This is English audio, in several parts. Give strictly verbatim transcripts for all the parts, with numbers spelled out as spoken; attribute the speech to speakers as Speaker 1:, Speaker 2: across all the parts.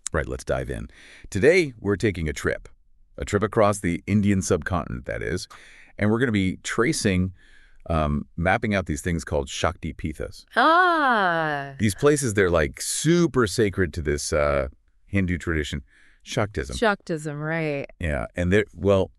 Speaker 1: Right, let's dive in. Today, we're taking a trip, a trip across the Indian subcontinent, that is, and we're going to be tracing, um, mapping out these things called Shakti Pithas.
Speaker 2: Ah,
Speaker 1: These places, they're like super sacred to this uh, Hindu tradition, Shaktism.
Speaker 2: Shaktism, right.
Speaker 1: Yeah, and they're, well,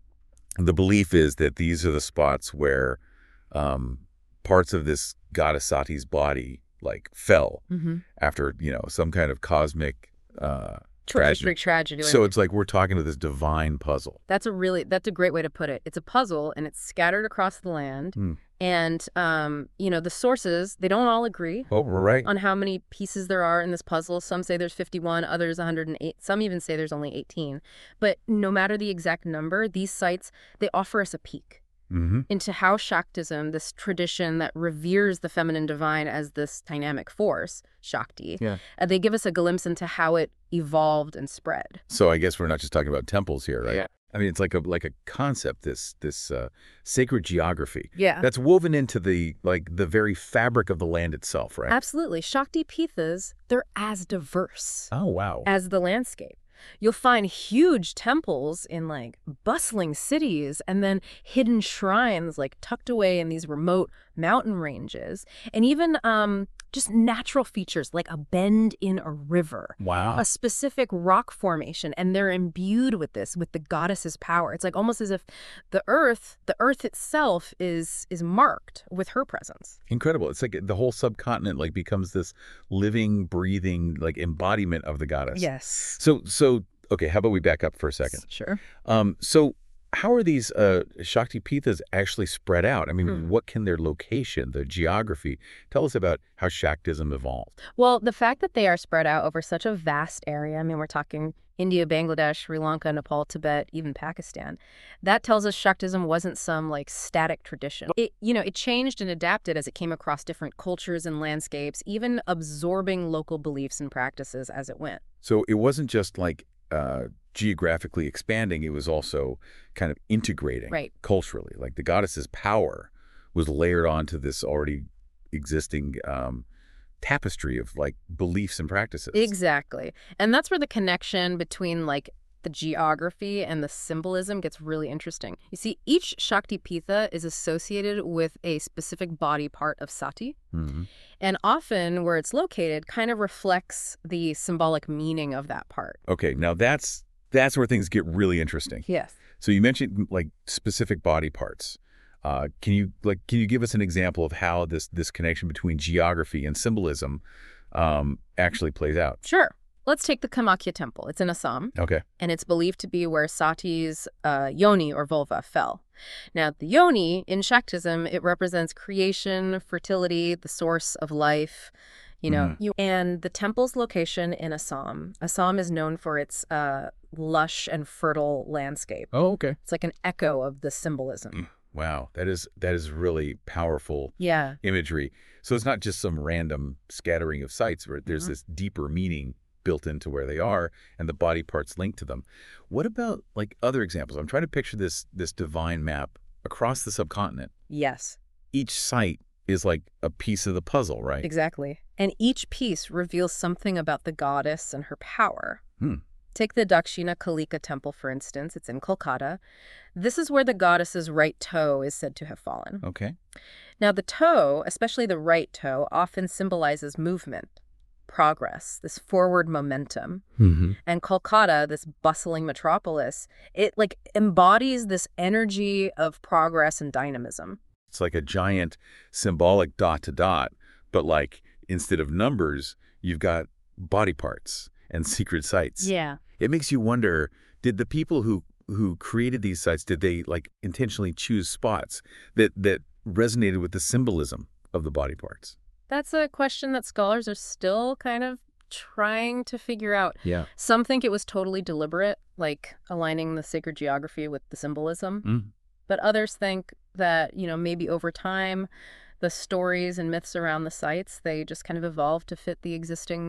Speaker 1: the belief is that these are the spots where um, parts of this goddess Sati's body, like, fell
Speaker 2: Mm-hmm.
Speaker 1: after, you know, some kind of cosmic uh, tragedy.
Speaker 2: Cosmic tragedy.
Speaker 1: So it's like we're talking to this divine puzzle.
Speaker 2: That's a really, that's a great way to put it. It's a puzzle, and it's scattered across the land.
Speaker 1: Hmm.
Speaker 2: And, um, you know, the sources, they don't all agree
Speaker 1: Oh, right.
Speaker 2: on how many pieces there are in this puzzle. Some say there's fifty-one, others one hundred eight. Some even say there's only eighteen. But no matter the exact number, these sites, they offer us a peek
Speaker 1: Mm-hmm.
Speaker 2: into how Shaktism, this tradition that reveres the feminine divine as this dynamic force, Shakti,
Speaker 1: Yeah.
Speaker 2: uh, they give us a glimpse into how it evolved and spread.
Speaker 1: So I guess we're not just talking about temples here, right?
Speaker 2: Yeah.
Speaker 1: I mean, it's like a like a concept, this this uh, sacred geography
Speaker 2: Yeah.
Speaker 1: that's woven into the like the very fabric of the land itself, right?
Speaker 2: Absolutely. Shakti Pithas, they're as diverse
Speaker 1: Oh, wow.
Speaker 2: as the landscape. You'll find huge temples in like bustling cities, and then hidden shrines like tucked away in these remote mountain ranges, and even um, just natural features like a bend in a river,
Speaker 1: Wow.
Speaker 2: a specific rock formation, and they're imbued with this, with the goddess's power. It's like almost as if the earth, the earth itself is is marked with her presence.
Speaker 1: Incredible. It's like the whole subcontinent like becomes this living, breathing like embodiment of the goddess.
Speaker 2: Yes.
Speaker 1: So so okay, how about we back up for a second?
Speaker 2: Sure.
Speaker 1: Um, so how are these uh, Shakti Pithas actually spread out? I mean,
Speaker 2: Hmm.
Speaker 1: what can their location, the geography, tell us about how Shaktism evolved?
Speaker 2: Well, the fact that they are spread out over such a vast area, I mean, we're talking India, Bangladesh, Sri Lanka, Nepal, Tibet, even Pakistan, that tells us Shaktism wasn't some, like, static tradition. It, you know, it changed and adapted as it came across different cultures and landscapes, even absorbing local beliefs and practices as it went.
Speaker 1: So it wasn't just like uh, geographically expanding, it was also kind of integrating
Speaker 2: Right.
Speaker 1: culturally. Like the goddess's power was layered onto this already existing um, tapestry of like beliefs and practices.
Speaker 2: Exactly. And that's where the connection between, like, the geography and the symbolism gets really interesting. You see, each Shakti Pitha is associated with a specific body part of Sati,
Speaker 1: Mhm.
Speaker 2: and often where it's located kind of reflects the symbolic meaning of that part.
Speaker 1: Okay, now that's that's where things get really interesting.
Speaker 2: Yes.
Speaker 1: So you mentioned like specific body parts. Uh, can you like can you give us an example of how this this connection between geography and symbolism um, actually plays out?
Speaker 2: Sure. Let's take the Kamakya temple. It's in Assam,
Speaker 1: Okay.
Speaker 2: and it's believed to be where Sati's uh, yoni or vulva fell. Now, the yoni in Shaktism, it represents creation, fertility, the source of life, you know.
Speaker 1: Mhm.
Speaker 2: You, and the temple's location in Assam. Assam is known for its uh, lush and fertile landscape.
Speaker 1: Oh, okay.
Speaker 2: It's like an echo of the symbolism.
Speaker 1: Wow, that is that is really powerful
Speaker 2: Yeah.
Speaker 1: imagery. So it's not just some random scattering of sites, where there's
Speaker 2: Mhm.
Speaker 1: this deeper meaning built into where they are and the body parts linked to them. What about like other examples? I'm trying to picture this this divine map across the subcontinent.
Speaker 2: Yes.
Speaker 1: Each site is like a piece of the puzzle, right?
Speaker 2: Exactly. And each piece reveals something about the goddess and her power.
Speaker 1: Hmm.
Speaker 2: Take the Dakshina Kalika temple, for instance. It's in Kolkata. This is where the goddess's right toe is said to have fallen.
Speaker 1: Okay.
Speaker 2: Now, the toe, especially the right toe, often symbolizes movement, progress, this forward momentum.
Speaker 1: Mm-hmm.
Speaker 2: And Kolkata, this bustling metropolis, it like embodies this energy of progress and dynamism.
Speaker 1: It's like a giant symbolic dot to dot, but like instead of numbers, you've got body parts and secret sites.
Speaker 2: Yeah.
Speaker 1: It makes you wonder, did the people who who created these sites, did they like intentionally choose spots that that resonated with the symbolism of the body parts?
Speaker 2: That's a question that scholars are still kind of trying to figure out.
Speaker 1: Yeah.
Speaker 2: Some think it was totally deliberate, like aligning the sacred geography with the symbolism.
Speaker 1: Mm.
Speaker 2: But others think that, you know, maybe over time, the stories and myths around the sites, they just kind of evolved to fit the existing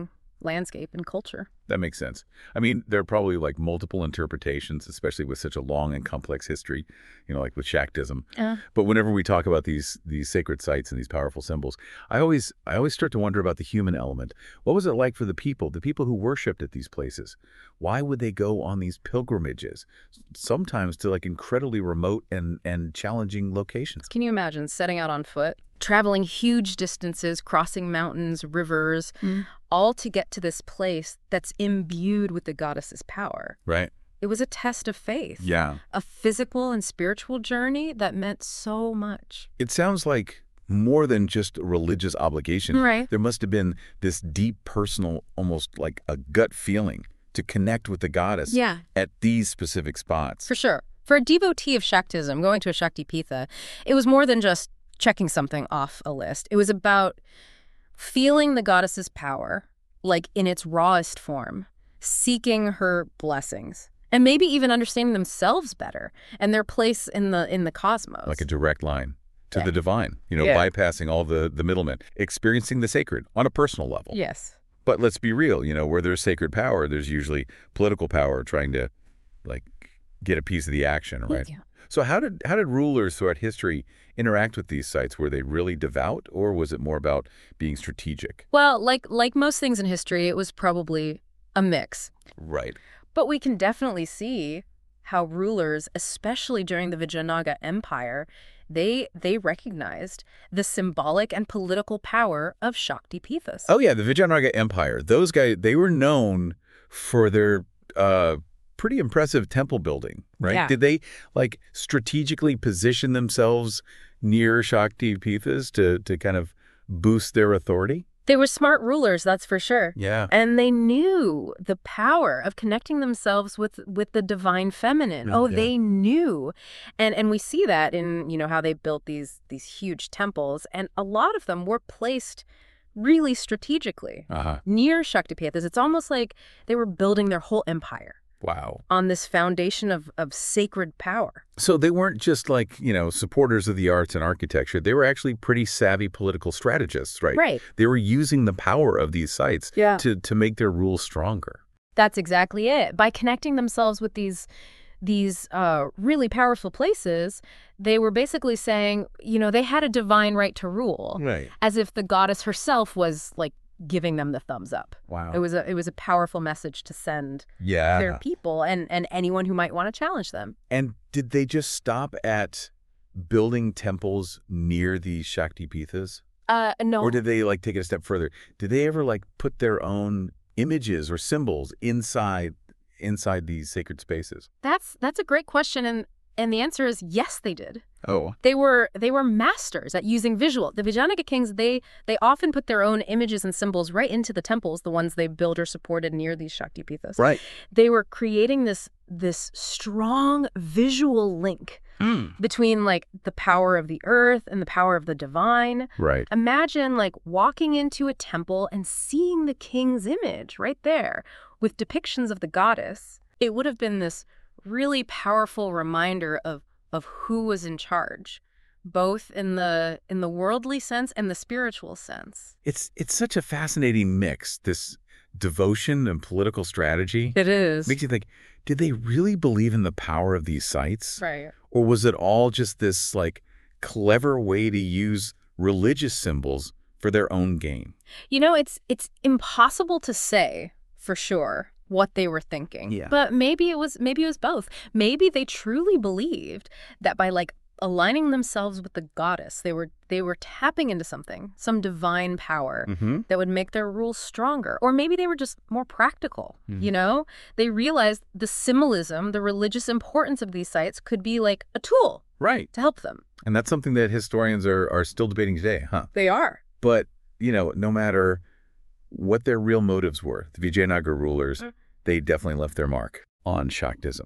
Speaker 2: landscape and culture.
Speaker 1: That makes sense. I mean, there are probably like multiple interpretations, especially with such a long and complex history, you know, like with Shaktism.
Speaker 2: Uh,
Speaker 1: But whenever we talk about these these sacred sites and these powerful symbols, I always I always start to wonder about the human element. What was it like for the people, the people who worshipped at these places? Why would they go on these pilgrimages, sometimes to like incredibly remote and and challenging locations?
Speaker 2: Can you imagine setting out on foot, traveling huge distances, crossing mountains, rivers,
Speaker 1: Mm.
Speaker 2: all to get to this place that's imbued with the goddess's power?
Speaker 1: Right.
Speaker 2: It was a test of faith,
Speaker 1: Yeah.
Speaker 2: a physical and spiritual journey that meant so much.
Speaker 1: It sounds like more than just a religious obligation.
Speaker 2: Right.
Speaker 1: There must have been this deep personal, almost like a gut feeling to connect with the goddess
Speaker 2: Yeah.
Speaker 1: at these specific spots.
Speaker 2: For sure. For a devotee of Shaktism, going to a Shakti Pitha, it was more than just checking something off a list. It was about feeling the goddess's power, like in its rawest form, seeking her blessings, and maybe even understanding themselves better and their place in the in the cosmos.
Speaker 1: Like a direct line to
Speaker 2: Yeah.
Speaker 1: the divine, you know,
Speaker 2: Yeah.
Speaker 1: bypassing all the, the middlemen, experiencing the sacred on a personal level.
Speaker 2: Yes.
Speaker 1: But let's be real, you know, where there's sacred power, there's usually political power trying to, like, get a piece of the action, right?
Speaker 2: Yeah.
Speaker 1: So how did how did rulers throughout history interact with these sites? Were they really devout, or was it more about being strategic?
Speaker 2: Well, like like most things in history, it was probably a mix.
Speaker 1: Right.
Speaker 2: But we can definitely see how rulers, especially during the Vijayanaga Empire, they they recognized the symbolic and political power of Shakti Pithas.
Speaker 1: Oh yeah, the Vijayanaga Empire. Those guys, they were known for their uh, pretty impressive temple building, right?
Speaker 2: Yeah.
Speaker 1: Did they like strategically position themselves near Shakti Pithas to to kind of boost their authority?
Speaker 2: They were smart rulers, that's for sure.
Speaker 1: Yeah.
Speaker 2: And they knew the power of connecting themselves with with the divine feminine.
Speaker 1: Mm,
Speaker 2: Oh,
Speaker 1: yeah.
Speaker 2: they knew. And and we see that in, you know, how they built these these huge temples, and a lot of them were placed really strategically
Speaker 1: Uh-huh.
Speaker 2: near Shakti Pithas. It's almost like they were building their whole empire
Speaker 1: Wow.
Speaker 2: on this foundation of of sacred power.
Speaker 1: So they weren't just like, you know, supporters of the arts and architecture. They were actually pretty savvy political strategists, right?
Speaker 2: Right.
Speaker 1: They were using the power of these sites
Speaker 2: Yeah.
Speaker 1: to to make their rule stronger.
Speaker 2: That's exactly it. By connecting themselves with these these uh, really powerful places, they were basically saying, you know, they had a divine right to rule,
Speaker 1: Right.
Speaker 2: as if the goddess herself was like giving them the thumbs up.
Speaker 1: Wow.
Speaker 2: It was a it was a powerful message to send
Speaker 1: Yeah.
Speaker 2: their people and and anyone who might want to challenge them.
Speaker 1: And did they just stop at building temples near these Shakti Pithas?
Speaker 2: Uh, no.
Speaker 1: Or did they like take it a step further? Did they ever like put their own images or symbols inside inside these sacred spaces?
Speaker 2: That's that's a great question, and and the answer is yes, they did.
Speaker 1: Oh.
Speaker 2: They were they were masters at using visual. The Vijayanaga kings, they they often put their own images and symbols right into the temples, the ones they built or supported near these Shakti Pithas.
Speaker 1: Right.
Speaker 2: They were creating this this strong visual link
Speaker 1: Mm.
Speaker 2: between like the power of the earth and the power of the divine.
Speaker 1: Right.
Speaker 2: Imagine like walking into a temple and seeing the king's image right there with depictions of the goddess. It would have been this really powerful reminder of of who was in charge, both in the in the worldly sense and the spiritual sense.
Speaker 1: It's it's such a fascinating mix, this devotion and political strategy.
Speaker 2: It is.
Speaker 1: Makes you think, did they really believe in the power of these sites?
Speaker 2: Right.
Speaker 1: Or was it all just this like clever way to use religious symbols for their own gain?
Speaker 2: You know, it's it's impossible to say for sure what they were thinking.
Speaker 1: Yeah.
Speaker 2: But maybe it was maybe it was both. Maybe they truly believed that by like aligning themselves with the goddess, they were they were tapping into something, some divine power
Speaker 1: Mm-hmm.
Speaker 2: that would make their rules stronger. Or maybe they were just more practical,
Speaker 1: Mhm.
Speaker 2: you know? They realized the symbolism, the religious importance of these sites could be like a tool
Speaker 1: Right.
Speaker 2: to help them.
Speaker 1: And that's something that historians are, are still debating today, huh?
Speaker 2: They are.
Speaker 1: But, you know, no matter what their real motives were, the Vijayanagar rulers,
Speaker 2: Mm.
Speaker 1: they definitely left their mark on Shaktism.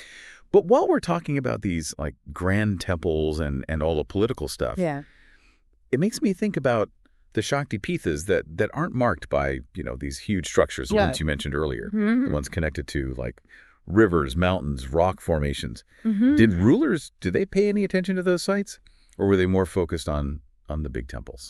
Speaker 1: But while we're talking about these like grand temples and, and all the political stuff,
Speaker 2: Yeah.
Speaker 1: it makes me think about the Shakti Pithas that, that aren't marked by, you know, these huge structures, the
Speaker 2: Yeah.
Speaker 1: ones you mentioned earlier,
Speaker 2: Mhm.
Speaker 1: the ones connected to like rivers, mountains, rock formations.
Speaker 2: Mhm.
Speaker 1: Did rulers, did they pay any attention to those sites? Or were they more focused on, on the big temples?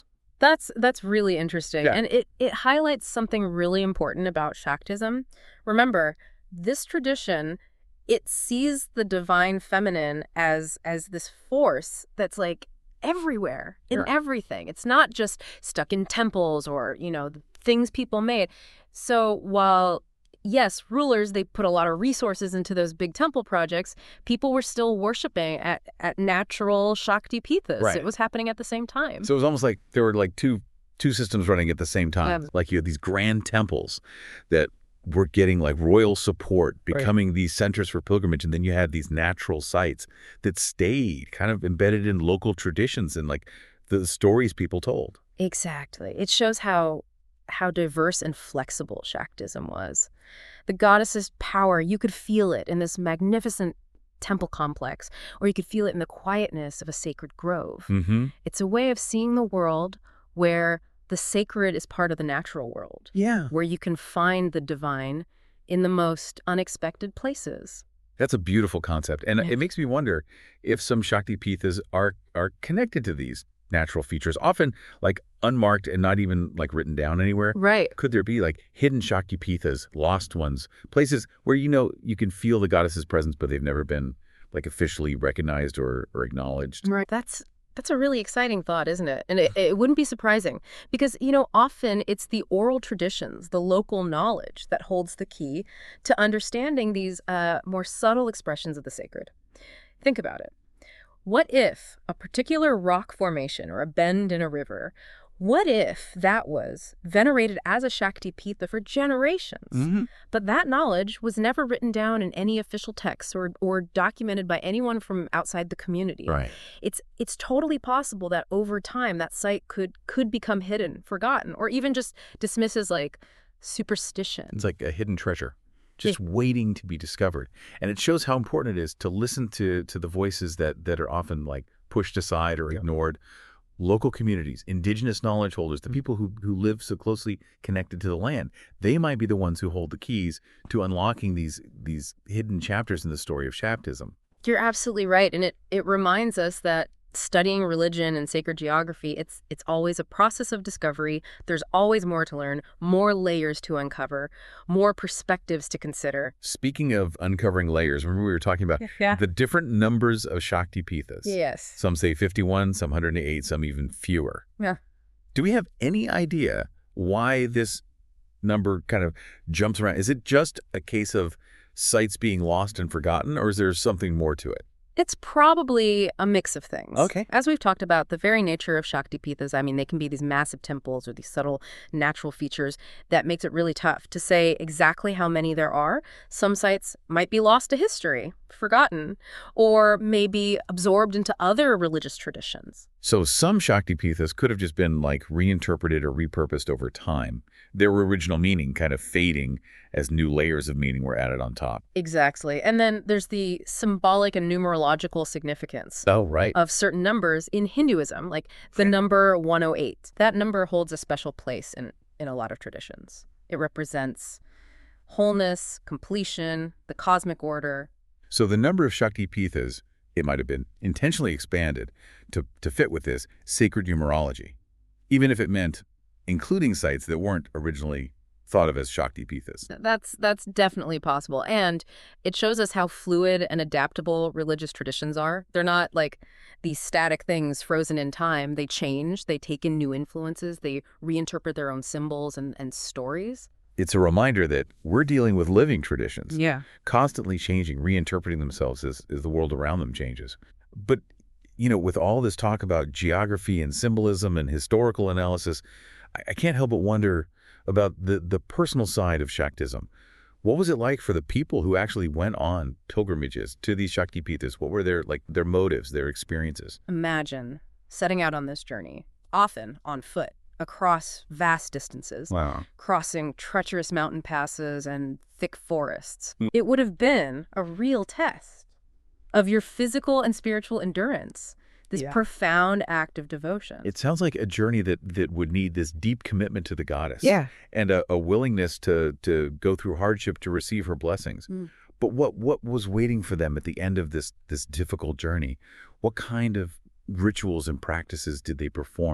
Speaker 2: That's that's really interesting.
Speaker 1: Yeah.
Speaker 2: And it, it highlights something really important about Shaktism. Remember, this tradition, it sees the divine feminine as as this force that's like everywhere, in
Speaker 1: Sure.
Speaker 2: everything. It's not just stuck in temples or, you know, the things people made. So while yes, rulers, they put a lot of resources into those big temple projects, people were still worshiping at, at natural Shakti Pithas.
Speaker 1: Right.
Speaker 2: It was happening at the same time.
Speaker 1: So it was almost like there were like two two systems running at the same time.
Speaker 2: Yeah.
Speaker 1: Like you had these grand temples that were getting like royal support, becoming these centers for pilgrimage, and then you had these natural sites that stayed kind of embedded in local traditions and like the stories people told.
Speaker 2: Exactly. It shows how how diverse and flexible Shaktism was. The goddess's power, you could feel it in this magnificent temple complex, or you could feel it in the quietness of a sacred grove.
Speaker 1: Mm-hmm.
Speaker 2: It's a way of seeing the world where the sacred is part of the natural world,
Speaker 1: Yeah.
Speaker 2: where you can find the divine in the most unexpected places.
Speaker 1: That's a beautiful concept. And
Speaker 2: Yeah.
Speaker 1: it makes me wonder if some Shakti Pithas are, are connected to these natural features, often like unmarked and not even like written down anywhere.
Speaker 2: Right.
Speaker 1: Could there be like hidden Shakti Pithas, lost ones, places where, you know, you can feel the goddess's presence, but they've never been like officially recognized or, or acknowledged?
Speaker 2: Right. That's that's a really exciting thought, isn't it? And it, it wouldn't be surprising because, you know, often it's the oral traditions, the local knowledge that holds the key to understanding these uh, more subtle expressions of the sacred. Think about it. What if a particular rock formation or a bend in a river, what if that was venerated as a Shakti Pitha for generations?
Speaker 1: Mm-hmm.
Speaker 2: But that knowledge was never written down in any official texts or, or documented by anyone from outside the community.
Speaker 1: Right.
Speaker 2: It's it's totally possible that over time that site could could become hidden, forgotten, or even just dismissed as like superstition.
Speaker 1: It's like a hidden treasure, just waiting to be discovered. And it shows how important it is to listen to to the voices that that are often like pushed aside or
Speaker 3: Yeah.
Speaker 1: ignored. Local communities, indigenous knowledge holders, the people who, who live so closely connected to the land, they might be the ones who hold the keys to unlocking these these hidden chapters in the story of Shaktism.
Speaker 2: You're absolutely right. And it, it reminds us that studying religion and sacred geography, it's it's always a process of discovery. There's always more to learn, more layers to uncover, more perspectives to consider.
Speaker 1: Speaking of uncovering layers, remember we were talking about
Speaker 2: Yeah.
Speaker 1: the different numbers of Shakti Pithas.
Speaker 2: Yes.
Speaker 1: Some say fifty-one, some one hundred eight, some even fewer.
Speaker 2: Yeah.
Speaker 1: Do we have any idea why this number kind of jumps around? Is it just a case of sites being lost and forgotten, or is there something more to it?
Speaker 2: It's probably a mix of things.
Speaker 1: Okay.
Speaker 2: As we've talked about, the very nature of Shakti Pithas, I mean, they can be these massive temples or these subtle natural features that makes it really tough to say exactly how many there are. Some sites might be lost to history, forgotten, or maybe absorbed into other religious traditions.
Speaker 1: So some Shakti Pithas could have just been like reinterpreted or repurposed over time, their original meaning kind of fading as new layers of meaning were added on top.
Speaker 2: Exactly. And then there's the symbolic and numerological significance
Speaker 1: Oh, right.
Speaker 2: of certain numbers in Hinduism, like the number one oh eight. That number holds a special place in, in a lot of traditions. It represents wholeness, completion, the cosmic order.
Speaker 1: So the number of Shakti Pithas, it might have been intentionally expanded to, to fit with this sacred numerology, even if it meant including sites that weren't originally thought of as Shakti Pithas.
Speaker 2: That's that's definitely possible. And it shows us how fluid and adaptable religious traditions are. They're not like these static things frozen in time. They change, they take in new influences, they reinterpret their own symbols and, and stories.
Speaker 1: It's a reminder that we're dealing with living traditions,
Speaker 2: Yeah.
Speaker 1: constantly changing, reinterpreting themselves as, as the world around them changes. But, you know, with all this talk about geography and symbolism and historical analysis, I, I can't help but wonder about the, the personal side of Shaktism. What was it like for the people who actually went on pilgrimages to these Shakti Pithas? What were their, like, their motives, their experiences?
Speaker 2: Imagine setting out on this journey, often on foot, across vast distances,
Speaker 1: Wow.
Speaker 2: crossing treacherous mountain passes and thick forests. It would have been a real test of your physical and spiritual endurance, this
Speaker 3: Yeah.
Speaker 2: profound act of devotion.
Speaker 1: It sounds like a journey that, that would need this deep commitment to the goddess.
Speaker 3: Yeah.
Speaker 1: And a, a willingness to, to go through hardship to receive her blessings.
Speaker 2: Mm.
Speaker 1: But what, what was waiting for them at the end of this, this difficult journey? What kind of rituals and practices did they perform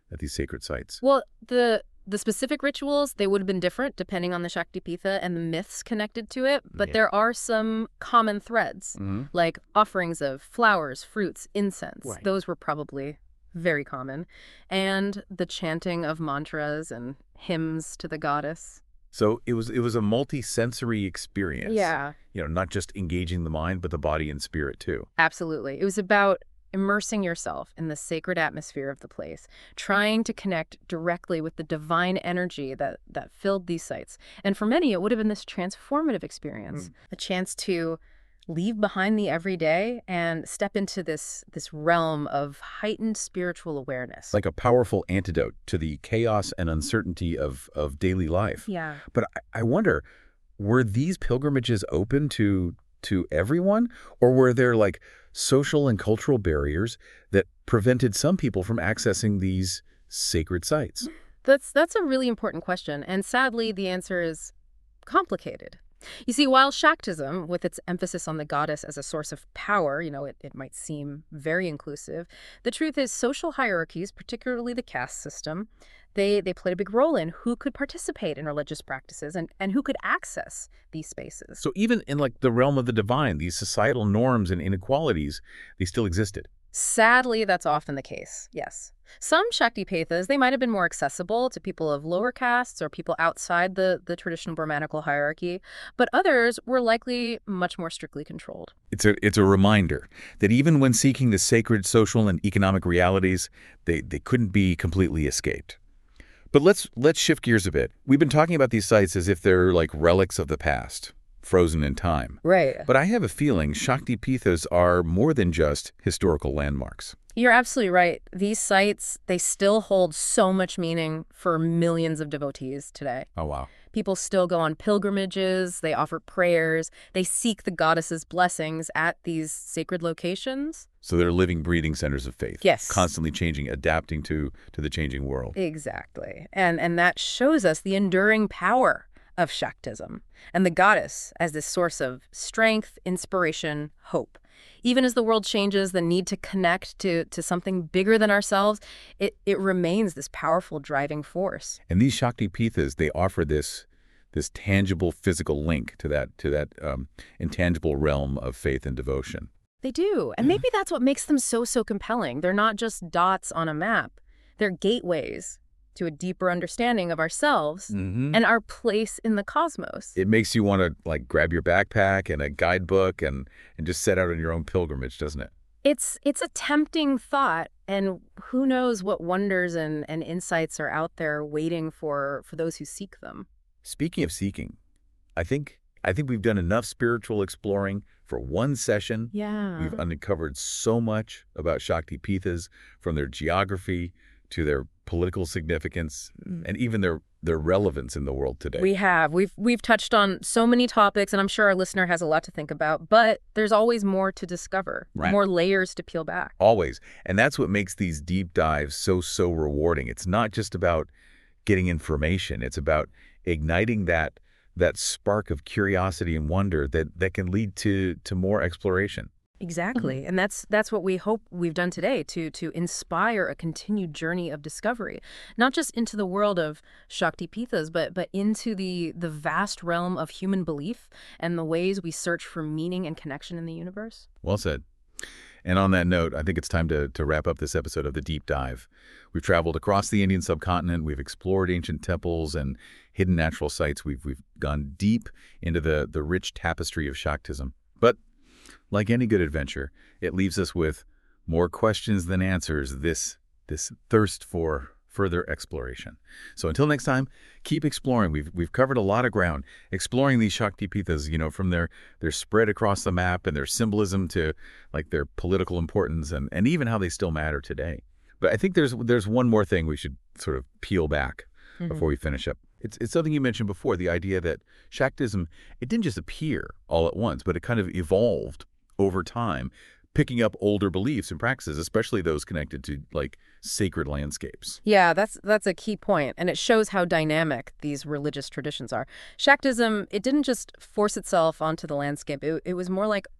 Speaker 1: at these sacred sites?
Speaker 2: Well, the the specific rituals, they would have been different depending on the Shaktipitha and the myths connected to it, but
Speaker 1: Yeah.
Speaker 2: there are some common threads,
Speaker 1: Mm-hmm.
Speaker 2: like offerings of flowers, fruits, incense.
Speaker 3: Right.
Speaker 2: Those were probably very common. And the chanting of mantras and hymns to the goddess.
Speaker 1: So it was it was a multi-sensory experience.
Speaker 2: Yeah,
Speaker 1: You know, not just engaging the mind, but the body and spirit too.
Speaker 2: absolutely. It was about immersing yourself in the sacred atmosphere of the place, trying to connect directly with the divine energy that, that filled these sites. And for many, it would have been this transformative experience, a chance to leave behind the everyday and step into this, this realm of heightened spiritual awareness.
Speaker 1: Like a powerful antidote to the chaos and uncertainty of, of daily life.
Speaker 2: yeah.
Speaker 1: But I, I wonder, were these pilgrimages open to to everyone? Or were there like social and cultural barriers that prevented some people from accessing these sacred sites?
Speaker 2: That's that's a really important question, and sadly, the answer is complicated. You see, while Shaktism, with its emphasis on the goddess as a source of power, you know, it, it might seem very inclusive, the truth is social hierarchies, particularly the caste system, they, they played a big role in who could participate in religious practices and, and who could access these spaces.
Speaker 1: So even in like the realm of the divine, these societal norms and inequalities, they still existed.
Speaker 2: Sadly, that's often the case, yes. Some Shaktipithas, they might have been more accessible to people of lower castes or people outside the, the traditional Brahmanical hierarchy, but others were likely much more strictly controlled.
Speaker 1: It's a it's a reminder that even when seeking the sacred social and economic realities, they, they couldn't be completely escaped. But let's let's shift gears a bit. We've been talking about these sites as if they're like relics of the past, frozen in time.
Speaker 2: Right.
Speaker 1: But I have a feeling Shaktipithas are more than just historical landmarks.
Speaker 2: You're absolutely right. These sites, they still hold so much meaning for millions of devotees today.
Speaker 1: Oh, wow.
Speaker 2: People still go on pilgrimages, they offer prayers, they seek the goddess's blessings at these sacred locations.
Speaker 1: So they're living, breathing centers of faith.
Speaker 2: Yes.
Speaker 1: Constantly changing, adapting to, to the changing world.
Speaker 2: Exactly. And, and that shows us the enduring power of Shaktism and the goddess as this source of strength, inspiration, hope. Even as the world changes, the need to connect to, to something bigger than ourselves, it, it remains this powerful driving force.
Speaker 1: And these Shaktipithas, they offer this this tangible physical link to that to that um, intangible realm of faith and devotion.
Speaker 2: They do. And maybe that's what makes them so, so compelling. They're not just dots on a map. They're gateways to a deeper understanding of ourselves
Speaker 1: Mm-hmm.
Speaker 2: and our place in the cosmos.
Speaker 1: It makes you want to like grab your backpack and a guidebook and, and just set out on your own pilgrimage, doesn't it?
Speaker 2: It's it's a tempting thought, and who knows what wonders and, and insights are out there waiting for, for those who seek them.
Speaker 1: Speaking of seeking, I think I think we've done enough spiritual exploring for one session.
Speaker 2: Yeah.
Speaker 1: We've uncovered so much about Shaktipithas, from their geography to their political significance and even their, their relevance in the world today.
Speaker 2: We have. We've we've touched on so many topics, and I'm sure our listener has a lot to think about, but there's always more to discover,
Speaker 1: Right.
Speaker 2: more layers to peel back.
Speaker 1: Always. And that's what makes these deep dives so, so rewarding. It's not just about getting information. It's about igniting that that spark of curiosity and wonder that, that can lead to, to more exploration.
Speaker 2: Exactly. And that's that's what we hope we've done today, to to inspire a continued journey of discovery, not just into the world of Shaktipithas, but but into the the vast realm of human belief and the ways we search for meaning and connection in the universe.
Speaker 1: Well said. And on that note, I think it's time to, to wrap up this episode of The Deep Dive. We've traveled across the Indian subcontinent. We've explored ancient temples and hidden natural sites. We've we've gone deep into the, the rich tapestry of Shaktism. But like any good adventure, it leaves us with more questions than answers, this, this thirst for further exploration. So until next time, keep exploring. We've, we've covered a lot of ground, exploring these Shaktipithas, you know, from their, their spread across the map and their symbolism to like their political importance and, and even how they still matter today. But I think there's, there's one more thing we should sort of peel back
Speaker 2: Mhm.
Speaker 1: before we finish up. It's, it's something you mentioned before, the idea that Shaktism, it didn't just appear all at once, but it kind of evolved over time, picking up older beliefs and practices, especially those connected to like sacred landscapes.
Speaker 2: Yeah, that's that's a key point, and it shows how dynamic these religious traditions are. Shaktism, it didn't just force itself onto the landscape. It, it was more like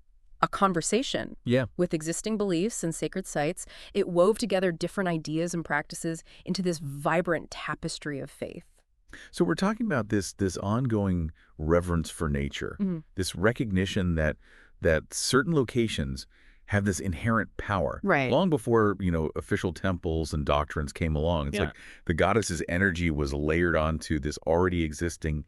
Speaker 2: a conversation
Speaker 1: Yeah.
Speaker 2: with existing beliefs and sacred sites. It wove together different ideas and practices into this vibrant tapestry of faith.
Speaker 1: So we're talking about this this ongoing reverence for nature,
Speaker 2: Mhm.
Speaker 1: this recognition that that certain locations have this inherent power.
Speaker 2: Right.
Speaker 1: Long before, you know, official temples and doctrines came along. It's
Speaker 2: Yeah.
Speaker 1: like the goddess's energy was layered onto this already existing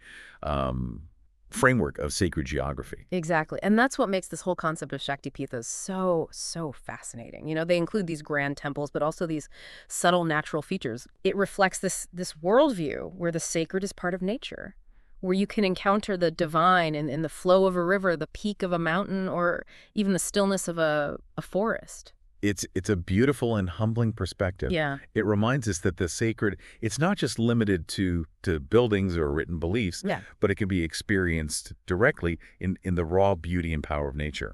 Speaker 1: um, framework of sacred geography.
Speaker 2: Exactly. And that's what makes this whole concept of Shaktipithas so, so fascinating. You know, they include these grand temples, but also these subtle natural features. It reflects this, this worldview where the sacred is part of nature, where you can encounter the divine in, in the flow of a river, the peak of a mountain, or even the stillness of a, a forest.
Speaker 1: It's it's a beautiful and humbling perspective.
Speaker 2: Yeah.
Speaker 1: It reminds us that the sacred, it's not just limited to to buildings or written beliefs,
Speaker 2: Yeah.
Speaker 1: but it can be experienced directly in, in the raw beauty and power of nature.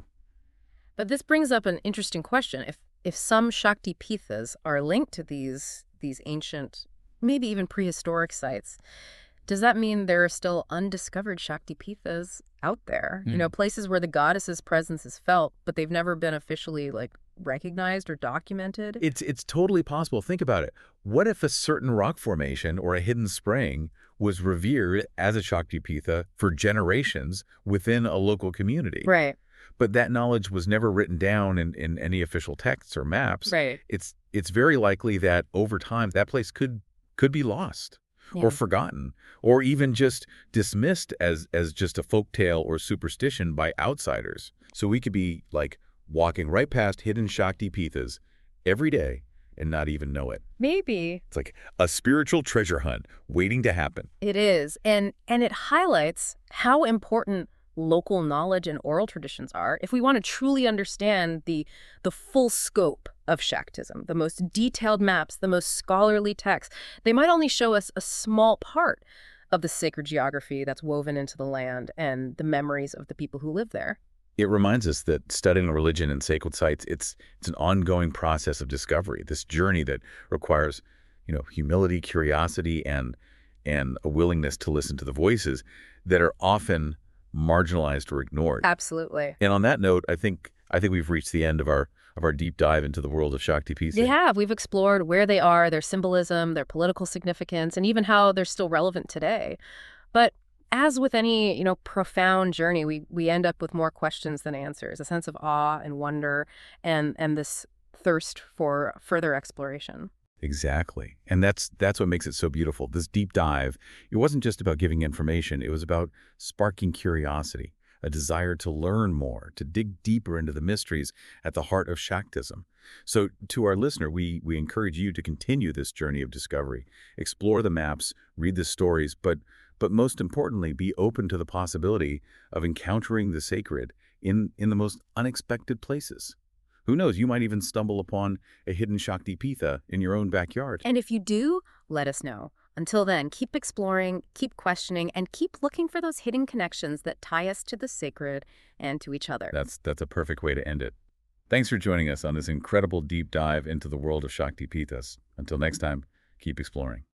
Speaker 2: But this brings up an interesting question. If if some Shakti Pithas are linked to these these ancient, maybe even prehistoric sites, does that mean there are still undiscovered Shakti Pithas out there? You know, places where the goddess's presence is felt, but they've never been officially like recognized or documented?
Speaker 1: It's it's totally possible. Think about it. What if a certain rock formation or a hidden spring was revered as a Shaktipitha for generations within a local community?
Speaker 2: Right.
Speaker 1: But that knowledge was never written down in, in any official texts or maps.
Speaker 2: Right.
Speaker 1: It's it's very likely that over time that place could could be lost
Speaker 2: Yeah.
Speaker 1: or forgotten or even just dismissed as as just a folktale or superstition by outsiders. So we could be like walking right past hidden Shakti Pithas every day and not even know it.
Speaker 2: Maybe.
Speaker 1: It's like a spiritual treasure hunt waiting to happen.
Speaker 2: It is. And and it highlights how important local knowledge and oral traditions are if we want to truly understand the the full scope of Shaktism, the most detailed maps, the most scholarly texts. They might only show us a small part of the sacred geography that's woven into the land and the memories of the people who live there.
Speaker 1: It reminds us that studying religion and sacred sites, it's it's an ongoing process of discovery, this journey that requires, you know, humility, curiosity, and and a willingness to listen to the voices that are often marginalized or ignored.
Speaker 2: Absolutely.
Speaker 1: And on that note, I think I think we've reached the end of our of our deep dive into the world of Shaktipisa.
Speaker 2: They have. We've explored where they are, their symbolism, their political significance, and even how they're still relevant today. But as with any, you know, profound journey, we we end up with more questions than answers, a sense of awe and wonder and and this thirst for further exploration.
Speaker 1: Exactly. And that's that's what makes it so beautiful. This deep dive, it wasn't just about giving information, it was about sparking curiosity, a desire to learn more, to dig deeper into the mysteries at the heart of Shaktism. So to our listener, we we encourage you to continue this journey of discovery, explore the maps, read the stories, but but most importantly, be open to the possibility of encountering the sacred in in the most unexpected places. Who knows, you might even stumble upon a hidden Shaktipitha in your own backyard.
Speaker 2: And if you do, let us know. Until then, keep exploring, keep questioning, and keep looking for those hidden connections that tie us to the sacred and to each other.
Speaker 1: That's that's a perfect way to end it. Thanks for joining us on this incredible deep dive into the world of Shaktipithas. Until next time, keep exploring.